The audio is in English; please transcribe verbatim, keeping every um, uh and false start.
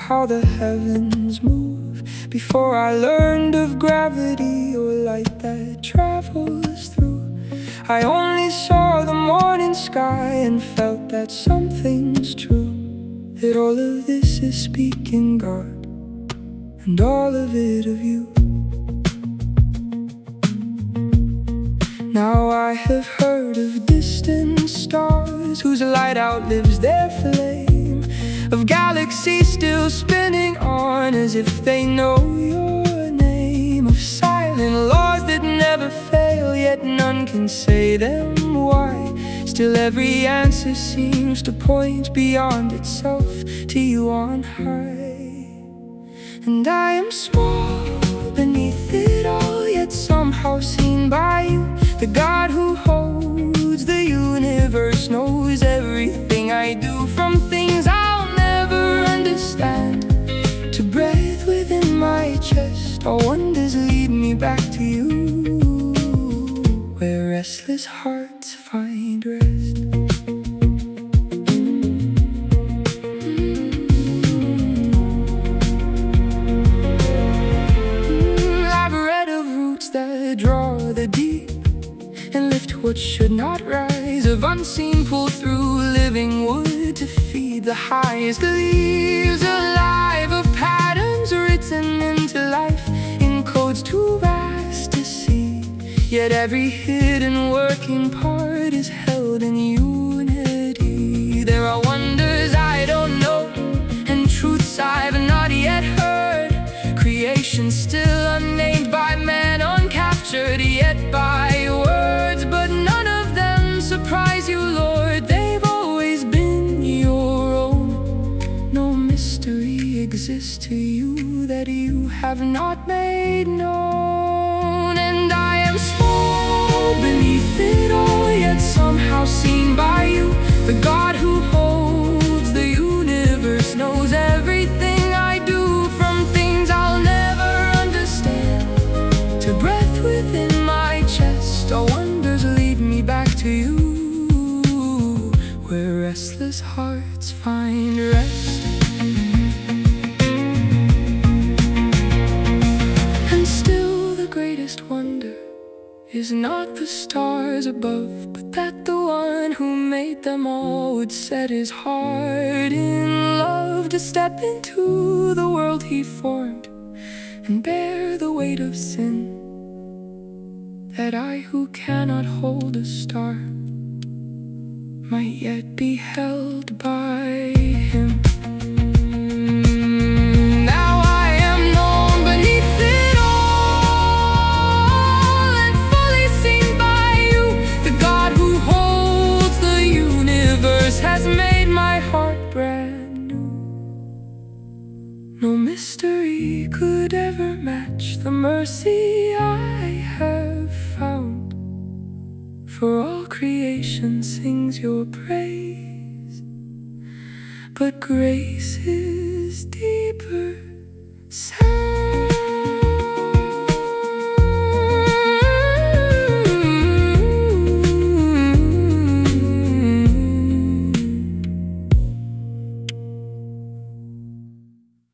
how the heavens move, before I learned of gravity or light that travels through. I only saw the morning sky and felt that something's true, that all of this is speaking God, and all of it of you. Now I have heard of distant stars whose light outlives their flame, of galaxies still spinning on as if they know your name, of silent laws that never fail, yet none can say them why. Still every answer seems to point beyond itself to you on high. And I am small beneath it all, yet somehow seen by you. The God who holds the universe knows everything I do, from things I'll never understand to breath within my chest. All wonders lead me back to you, where restless hearts find rest. Mm, I've read of roots that draw the deep and lift what should not rise, of unseen pull through living wood to feed the highest leaves, alive of patterns written into life in codes too vast to see. Yet every hidden working part is held in unity. There are wonders I don't know, and truths I've not yet heard, creation still unnamed by man, uncaptured yet by words. But none of them surprise you, Lord, they've always been your own. No mystery exists to you that you have not made known. And I am small beneath it all, yet somehow seen by you. The God who holds the universe knows everything I do, from things I'll never understand to breath within my chest. All wonders lead me back to you, where restless hearts find rest. And still the greatest wonder is not the stars above, but that the one who made them all would set his heart in love to step into the world he formed and bear the weight of sin, that I who cannot hold a star might yet be held by him. Now I am known beneath it all, and fully seen by you. The God who holds the universe has made my heart brand new. No mystery could ever match the mercy I have found, for all creation sings your praise. But grace is deeper sound.